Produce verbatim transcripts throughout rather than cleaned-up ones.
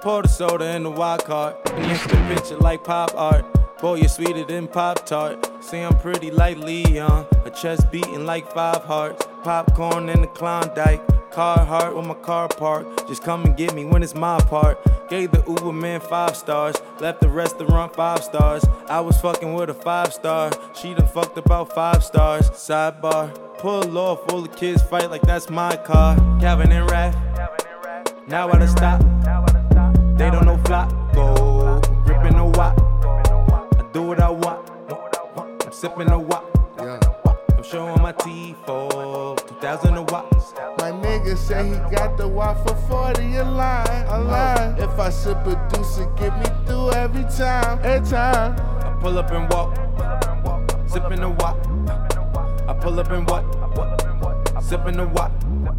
Pour the soda in the wild card. An instant picture like pop art. Boy, you're sweeter than Pop-Tart. Say I'm pretty like Leon. A chest beating like five hearts. Popcorn in the Klondike. Carhartt with my car parked. Just come and get me when it's my part. Gave the Uber man five stars. Left the restaurant five stars. I was fucking with a five star. She done fucked about five stars. Sidebar. Pull off, all the kids fight like that's my car. Calvin and Raph. Now I done stop. They don't know flop. Go. Gripping the wop. I do what I want. I'm sipping the wop. I'm showing my teeth for two thousand watts. My nigga say he got the watt for forty a line, a line. If I sip a deuce, it get me through every time, every time. I pull up and walk, sipping the wop. I pull up and walk, sipping the wop.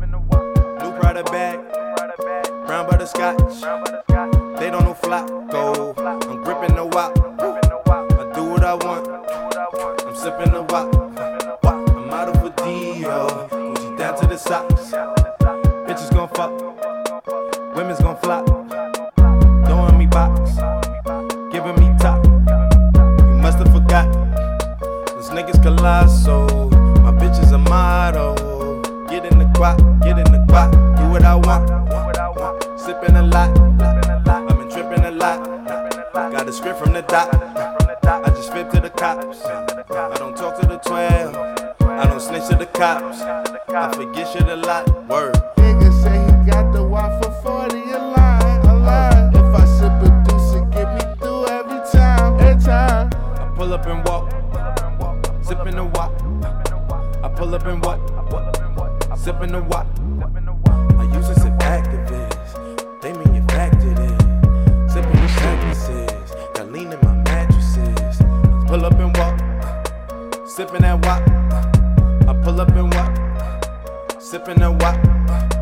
New Prada bag, brown butterscotch. They don't know Flacco. I'm gripping the wop. I do what I want. I'm sipping the wop. I'm out of a deal. Gucci down to the socks. Bitches gon' fuck. Women's gon' flop. Throwing me box. Giving me top. You must have forgot. This nigga's colossal. My bitch is a model. Get in the guap. Get in the guap. Do what I want. Sipping a lot. I've been tripping a lot. Got a script from the doc. I just flip to the cops. I don't talk to the twelve. I don't snitch to the cops. I forget shit a lot. Word. Nigga say he got the watt for forty a line, a line. If I sip a deuce, it get me through every time, every time. I pull up and walk, sipping the wop. I pull up and walk, sipping the wop. I use this in activists. They manufactured it. Sipping the practices. Got lean in my mattresses. Pull up and walk, sipping that wop. I pull up and walk, sipping that wop.